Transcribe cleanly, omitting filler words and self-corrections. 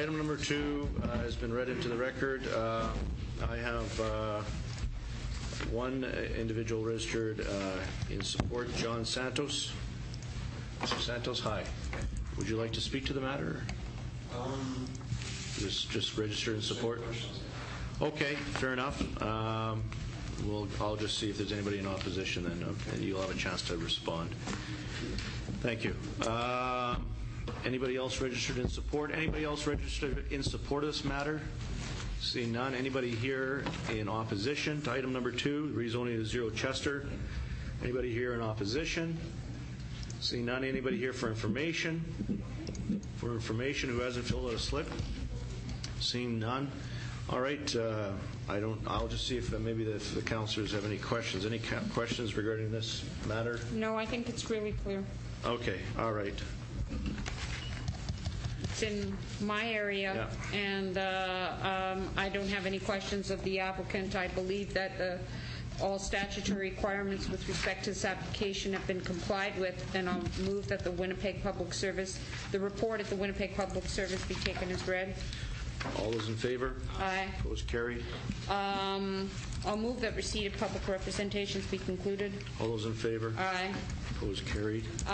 item number 2 has been read into the record. I have one individual registered in support, John Santos. Mr. Santos, hi. Would you like to speak to the matter? Just registered in support? Okay, fair enough. I'll just see if there's anybody in opposition, then, and you'll have a chance to respond. Thank you. Anybody else registered in support? Anybody else registered in support of this matter? Seeing none. Anybody here in opposition to item number 2, rezoning to 0 Chester? Anybody here in opposition? Seeing none. Anybody here for information? For information, who hasn't filled out a slip? Seeing none. All right. I'll just see if maybe the councillors have any questions. Any questions regarding this matter? No, I think it's really clear. Okay. All right. It's in my area, yeah. And I don't have any questions of the applicant. I believe that all statutory requirements with respect to this application have been complied with, and I'll move that the report at the Winnipeg Public Service be taken as read. All those in favor? Aye. Opposed? Carried. I'll move that receipt of public representations be concluded. All those in favor? Aye. Opposed? Carried.